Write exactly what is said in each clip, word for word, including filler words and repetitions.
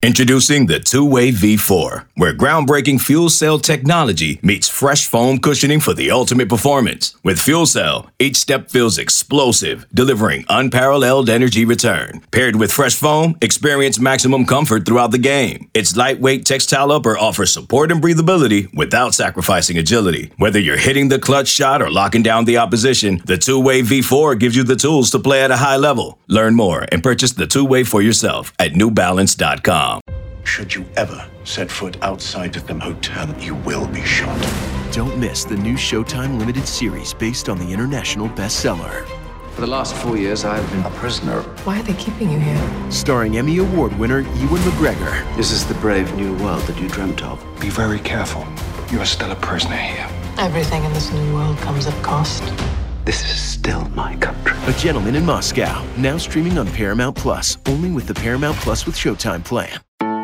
Introducing the Two-Way V four, where groundbreaking fuel cell technology meets fresh foam cushioning for the ultimate performance. With fuel cell, each step feels explosive, delivering unparalleled energy return. Paired with fresh foam, experience maximum comfort throughout the game. Its lightweight textile upper offers support and breathability without sacrificing agility. Whether you're hitting the clutch shot or locking down the opposition, the Two-Way V four gives you the tools to play at a high level. Learn more and purchase the Two-Way for yourself at new balance dot com. Should you ever set foot outside of the hotel, you will be shot. Don't miss the new Showtime limited series based on the international bestseller. For the last four years, I've been a prisoner. Why are they keeping you here? Starring Emmy Award winner Ewan McGregor. This is the brave new world that you dreamt of. Be very careful. You are still a prisoner here. Everything in this new world comes at cost. This is still my country. A Gentleman in Moscow, now streaming on Paramount Plus, only with the Paramount Plus with Showtime plan.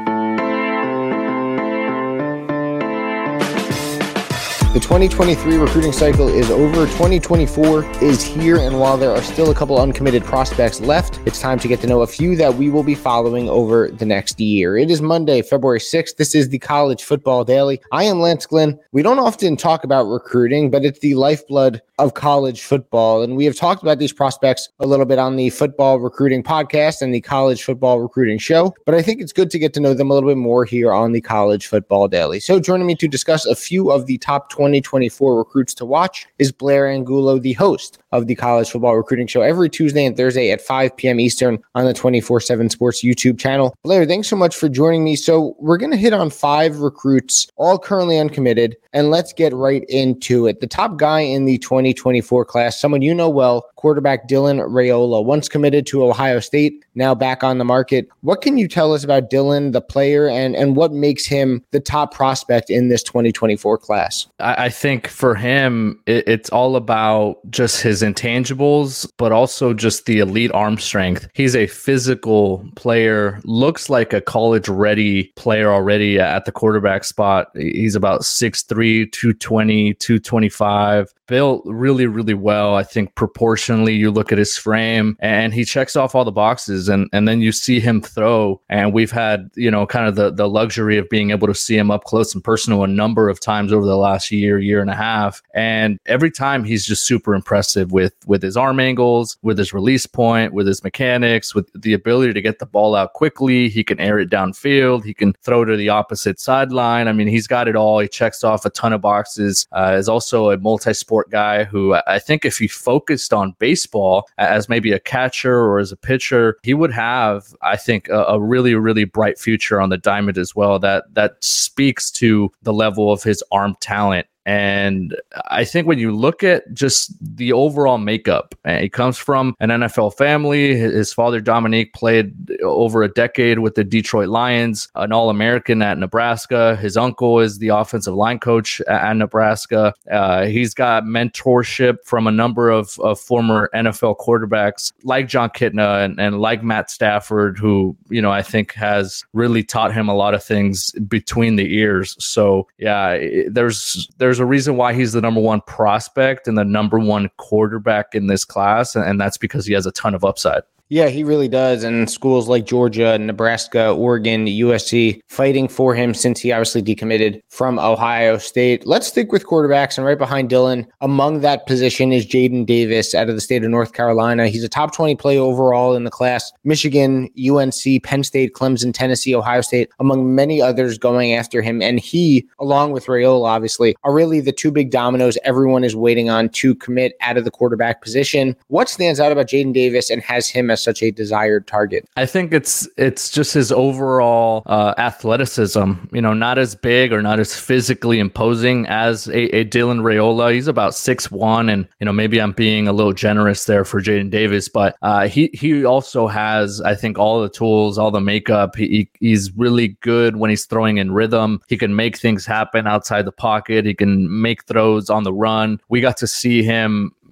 The twenty twenty-three recruiting cycle is over. twenty twenty-four is here, and while there are still a couple uncommitted prospects left, it's time to get to know a few that we will be following over the next year. It is Monday, February sixth. This is the College Football Daily. I am Lance Glenn. We don't often talk about recruiting, but it's the lifeblood of college football, and we have talked about these prospects a little bit on the Football Recruiting Podcast and the College Football Recruiting Show, but I think it's good to get to know them a little bit more here on the College Football Daily. So joining me to discuss a few of the top twenty twenty-four recruits to watch is Blair Angulo, the host of the College Football Recruiting Show every Tuesday and Thursday at five p.m. Eastern on the twenty-four seven Sports YouTube channel. Blair, thanks so much for joining me. So we're going to hit on five recruits, all currently uncommitted, and let's get right into it. The top guy in the twenty twenty-four class, someone you know well, quarterback Dylan Raiola, once committed to Ohio State, now back on the market. What can you tell us about Dylan, the player, and, and what makes him the top prospect in this twenty twenty-four class? I think for him, it, it's all about just his intangibles, but also just the elite arm strength. He's a physical player, looks like a college-ready player already at the quarterback spot. He's about six three, two twenty, two twenty-five. Built really, really well. I think proportionally, you look at his frame and he checks off all the boxes, and, and then you see him throw. And we've had, you know, kind of the, the luxury of being able to see him up close and personal a number of times over the last year, year and a half. And every time he's just super impressive with, with his arm angles, with his release point, with his mechanics, with the ability to get the ball out quickly. He can air it downfield. He can throw to the opposite sideline. I mean, he's got it all. He checks off a ton of boxes. Uh, is also a multi-sport guy who I think if he focused on baseball as maybe a catcher or as a pitcher, he would have, I think, a, a really, really bright future on the diamond as well. That that speaks to the level of his arm talent. And I think when you look at just the overall makeup, he comes from an N F L family. His father, Dominique, played over a decade with the Detroit Lions, an All-American at Nebraska. His uncle is the offensive line coach at Nebraska. Uh, he's got mentorship from a number of, of former N F L quarterbacks like John Kitna and, and like Matt Stafford, who, you know, I think has really taught him a lot of things between the ears. So, yeah, there's there's There's a reason why he's the number one prospect and the number one quarterback in this class, and that's because he has a ton of upside. Yeah, he really does. And schools like Georgia, Nebraska, Oregon, U S C fighting for him since he obviously decommitted from Ohio State. Let's stick with quarterbacks. And right behind Dylan, among that position is Jaden Davis out of the state of North Carolina. He's a top twenty player overall in the class. Michigan, U N C, Penn State, Clemson, Tennessee, Ohio State, among many others going after him. And he, along with Raiola, obviously, are really the two big dominoes everyone is waiting on to commit out of the quarterback position. What stands out about Jaden Davis and has him as such a desired target? I think it's it's just his overall uh, athleticism. You know, not as big or not as physically imposing as a, a Dylan Raiola. He's about six one, and you know, maybe I'm being a little generous there for Jaden Davis, but uh, he he also has, I think, all the tools, all the makeup. He, he's really good when he's throwing in rhythm. He can make things happen outside the pocket. He can make throws on the run. We got to see him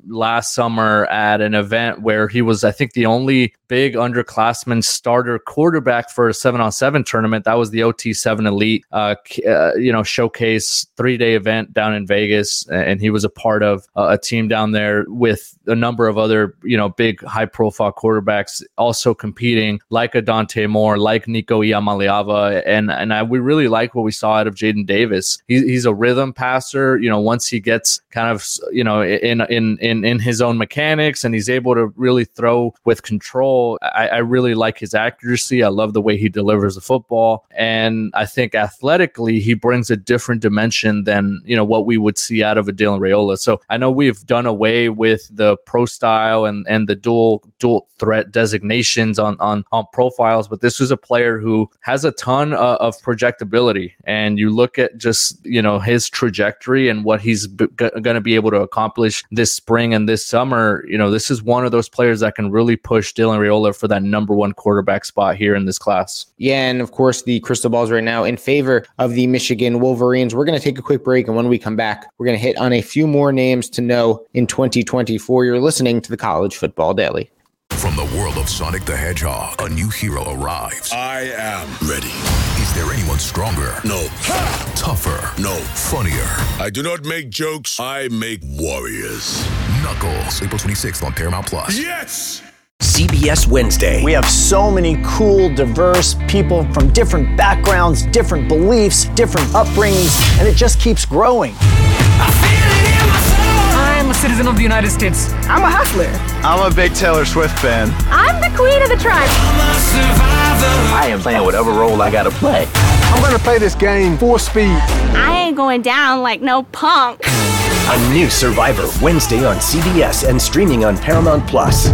last summer at an event where he was, I think, the only big underclassman starter quarterback for a seven on seven tournament. That was the O T seven Elite, uh, uh, you know, showcase three day event down in Vegas. And he was a part of uh, a team down there with a number of other, you know, big high profile quarterbacks also competing, like a Dante Moore, like Nico Iamaleava. And, and I, we really like what we saw out of Jaden Davis. He, he's a rhythm passer. You know, once he gets kind of, you know, in, in, in, in his own mechanics and he's able to really throw with control, I, I really like his accuracy. I love the way he delivers the football. And I think athletically, he brings a different dimension than, you know, what we would see out of a Dylan Raiola. So I know we've done away with the pro style and, and the dual dual threat designations on, on, on profiles, but this was a player who has a ton uh, of projectability. And you look at just, you know, his trajectory and what he's b- g- going to be able to accomplish this spring and this summer. You know, this is one of those players that can really push Dylan Raiola for that number one quarterback spot here in this class. Yeah, and of course, the crystal balls right now in favor of the Michigan Wolverines. We're going to take a quick break, and when we come back, we're going to hit on a few more names to know in twenty twenty-four. You're listening to the College Football Daily. From the world of Sonic the Hedgehog, a new hero arrives. I am ready. Is there anyone stronger? No. Ha! Tougher? No. Funnier? I do not make jokes. I make warriors. Knuckles, April twenty-sixth on Paramount Plus. Yes! C B S Wednesday. We have so many cool, diverse people from different backgrounds, different beliefs, different upbringings, and it just keeps growing. I'm a citizen of the United States. I'm a hustler. I'm a big Taylor Swift fan. I'm the queen of the tribe. I am playing whatever role I gotta play. I'm gonna play this game full speed. I ain't going down like no punk. A new Survivor Wednesday on C B S and streaming on Paramount Plus.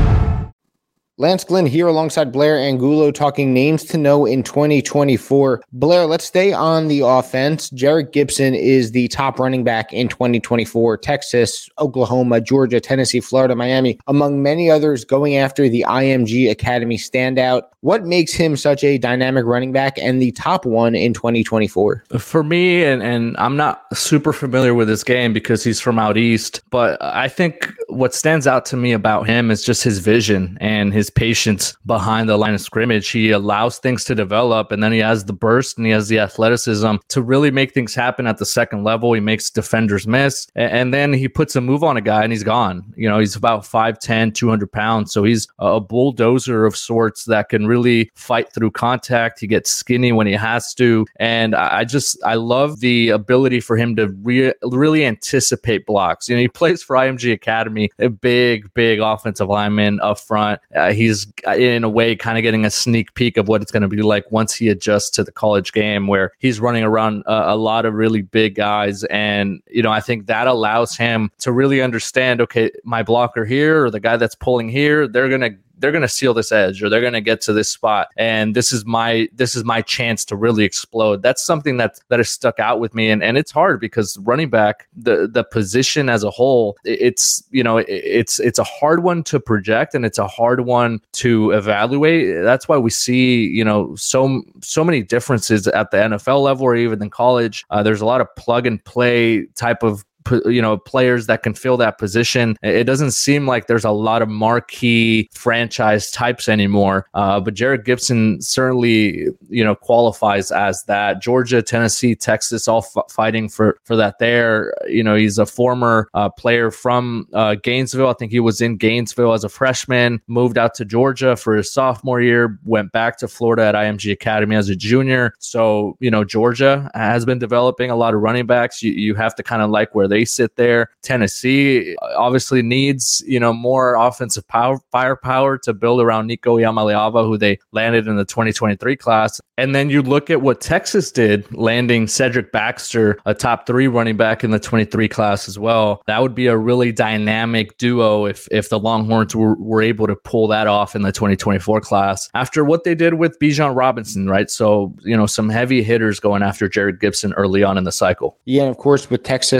Lance Glynn here alongside Blair Angulo talking names to know in twenty twenty-four. Blair, let's stay on the offense. Jerrick Gibson is the top running back in twenty twenty-four. Texas, Oklahoma, Georgia, Tennessee, Florida, Miami, among many others going after the I M G Academy standout. What makes him such a dynamic running back and the top one in twenty twenty-four? For me, and, and I'm not super familiar with this game because he's from out east, but I think what stands out to me about him is just his vision and his patience behind the line of scrimmage. He allows things to develop, and then he has the burst and he has the athleticism to really make things happen at the second level. He makes defenders miss, and, and then he puts a move on a guy and he's gone. You know, he's about five ten, two hundred pounds, so he's a bulldozer of sorts that can really fight through contact. He gets skinny when he has to, and I just I love the ability for him to re- really anticipate blocks. You know, he plays for I M G Academy, a big, big offensive lineman up front. Uh, he's in a way kind of getting a sneak peek of what it's going to be like once he adjusts to the college game, where he's running around uh, a lot of really big guys. And, you know, I think that allows him to really understand, okay, my blocker here or the guy that's pulling here, they're going to they're going to seal this edge, or they're going to get to this spot. And this is my, this is my chance to really explode. That's something that, that has stuck out with me. And, and it's hard because running back, the, the position as a whole, it's, you know, it's, it's a hard one to project and it's a hard one to evaluate. That's why we see, you know, so, so many differences at the N F L level or even in college. Uh, there's a lot of plug and play type of, you know, players that can fill that position. It doesn't seem like there's a lot of marquee franchise types anymore. Uh, but Jerrick Gibson certainly, you know, qualifies as that. Georgia, Tennessee, Texas, all f- fighting for, for that there. You know, he's a former uh, player from uh, Gainesville. I think he was in Gainesville as a freshman, moved out to Georgia for his sophomore year, went back to Florida at I M G Academy as a junior. So, you know, Georgia has been developing a lot of running backs. You, you have to kind of like where they sit there. Tennessee obviously needs, you know, more offensive power, firepower to build around Nico Iamaleava, who they landed in the twenty twenty-three class. And then you look at what Texas did, landing Cedric Baxter, a top three running back in the twenty-three class as well. That would be a really dynamic duo if if the Longhorns were, were able to pull that off in the twenty twenty-four class after what they did with Bijan Robinson, right? So, you know, some heavy hitters going after Jerrick Gibson early on in the cycle. Yeah, and of course, with Texas, obviously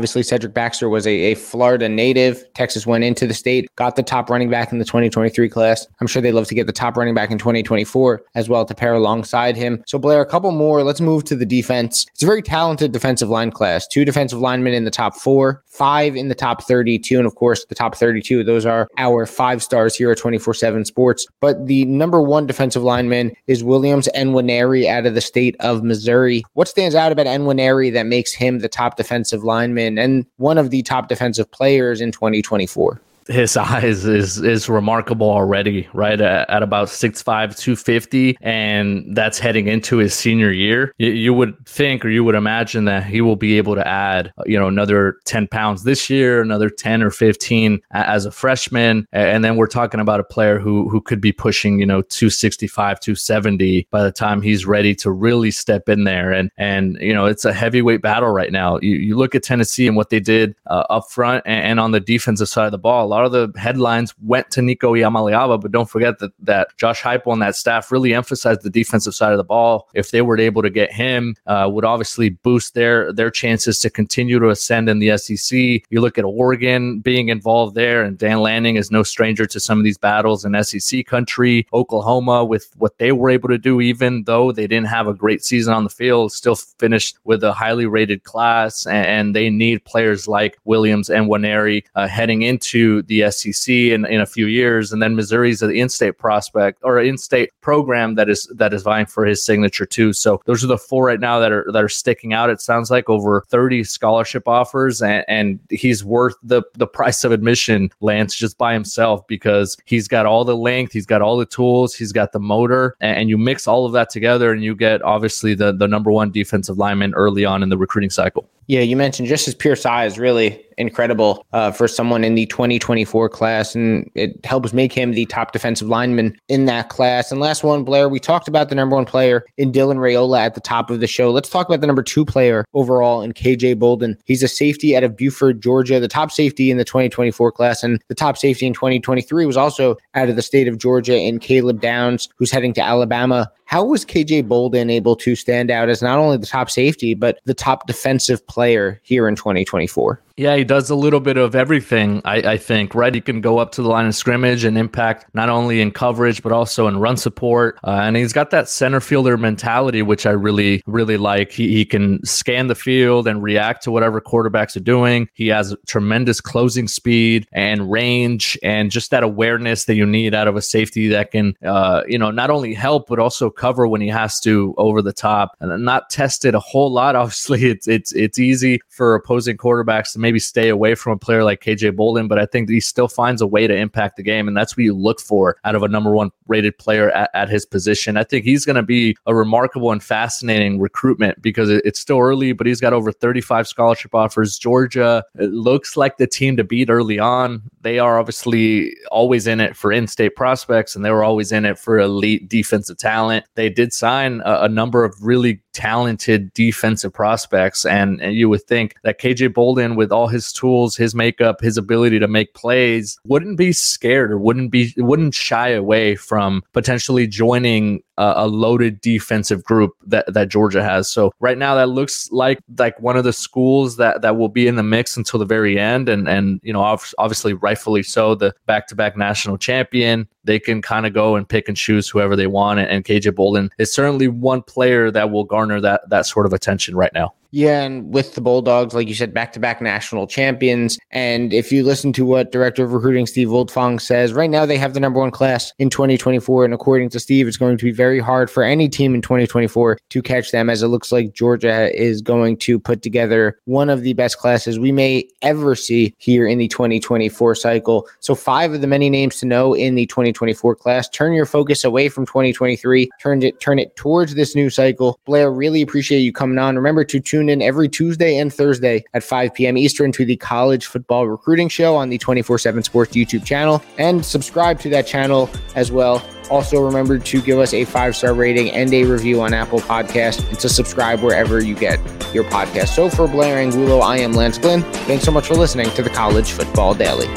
Obviously, Cedric Baxter was a, a Florida native. Texas went into the state, got the top running back in the twenty twenty-three class. I'm sure they'd love to get the top running back in twenty twenty-four as well to pair alongside him. So Blair, a couple more. Let's move to the defense. It's a very talented defensive line class. Two defensive linemen in the top four, five in the top thirty-two. And of course, the top thirty-two, those are our five stars here at twenty-four seven Sports. But the number one defensive lineman is Williams Nwaneri out of the state of Missouri. What stands out about Nwaneri that makes him the top defensive lineman and one of the top defensive players in twenty twenty-four? His size is is remarkable already, right? At, at about six five, two fifty, and that's heading into his senior year. You, you would think, or you would imagine, that he will be able to add, you know, another ten pounds this year, another ten or fifteen as a freshman, and then we're talking about a player who who could be pushing, you know, two sixty-five, two seventy by the time he's ready to really step in there. And and you know, it's a heavyweight battle right now. You you look at Tennessee and what they did uh, up front and, and on the defensive side of the ball. A lot of the headlines went to Nico Iamaleava, but don't forget that, that Josh Heupel and that staff really emphasized the defensive side of the ball. If they were able to get him, uh, would obviously boost their their chances to continue to ascend in the S E C. You look at Oregon being involved there, and Dan Lanning is no stranger to some of these battles in S E C country. Oklahoma, with what they were able to do, even though they didn't have a great season on the field, still finished with a highly rated class, and, and they need players like Williams and Nwaneri uh, heading into the S E C in, in a few years. And then Missouri's an in-state prospect or an in-state program that is that is vying for his signature too. So those are the four right now that are that are sticking out. It sounds like over thirty scholarship offers, and, and he's worth the the price of admission, Lance, just by himself, because he's got all the length, he's got all the tools, he's got the motor, and, and you mix all of that together and you get obviously the the number one defensive lineman early on in the recruiting cycle. Yeah, you mentioned just his pure size, really incredible uh, for someone in the twenty twenty-four class, and it helps make him the top defensive lineman in that class. And last one, Blair, we talked about the number one player in Dylan Raiola at the top of the show. Let's talk about the number two player overall in K J Bolden. He's a safety out of Buford, Georgia, the top safety in the twenty twenty-four class, and the top safety in twenty twenty-three was also out of the state of Georgia in Caleb Downs, who's heading to Alabama. How was K J Bolden able to stand out as not only the top safety, but the top defensive player here in twenty twenty-four? Yeah, he does a little bit of everything, I, I think, right? He can go up to the line of scrimmage and impact not only in coverage, but also in run support. Uh, and he's got that center fielder mentality, which I really, really like. He, he can scan the field and react to whatever quarterbacks are doing. He has tremendous closing speed and range, and just that awareness that you need out of a safety that can, uh, you know, not only help, but also cover when he has to over the top. And not tested a whole lot. Obviously, it's it's it's easy for opposing quarterbacks to maybe stay away from a player like K J Bolden, but I think he still finds a way to impact the game, and that's what you look for out of a number one rated player at, at his position. I think he's going to be a remarkable and fascinating recruitment because it, it's still early, but he's got over thirty-five scholarship offers. Georgia, it looks like the team to beat early on. They are obviously always in it for in-state prospects, and they were always in it for elite defensive talent. They did sign a, a number of really talented defensive prospects, and, and you would think that K J Bolden, with all his tools, his makeup, his ability to make plays, wouldn't be scared or wouldn't be wouldn't shy away from potentially joining a, a loaded defensive group that, that Georgia has. So right now, that looks like like one of the schools that, that will be in the mix until the very end, and and you know obviously rightfully so, the back-to-back national champion. They can kind of go and pick and choose whoever they want, and K J Bolden is certainly one player that will garner that that sort of attention right now. Yeah, and with the Bulldogs, like you said, back-to-back national champions. And if you listen to what Director of Recruiting Steve Wiltfong says, right now they have the number one class in twenty twenty-four. And according to Steve, it's going to be very hard for any team in twenty twenty-four to catch them, as it looks like Georgia is going to put together one of the best classes we may ever see here in the twenty twenty-four cycle. So five of the many names to know in the twenty twenty-four class. Turn your focus away from twenty twenty-three, turn it, turn it towards this new cycle. Blair, really appreciate you coming on. Remember to tune in every Tuesday and Thursday at five p.m. Eastern to the College Football Recruiting Show on the twenty-four seven Sports YouTube channel, and subscribe to that channel as well. Also, remember to give us a five-star rating and a review on Apple Podcasts, and to subscribe wherever you get your podcast. So for Blair Angulo, I am Lance Glynn. Thanks so much for listening to the College Football Daily.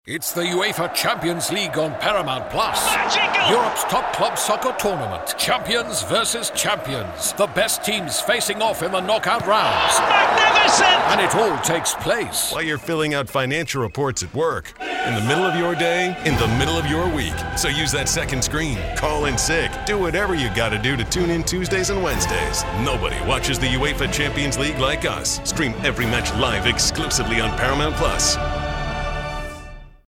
It's the UEFA Champions League on Paramount Plus. Magical! Europe's top club soccer tournament. Champions versus champions. The best teams facing off in the knockout rounds. Magnificent! And it all takes place while you're filling out financial reports at work, in the middle of your day, in the middle of your week. So use that second screen. Call in sick. Do whatever you gotta do to tune in Tuesdays and Wednesdays. Nobody watches the UEFA Champions League like us. Stream every match live exclusively on Paramount Plus.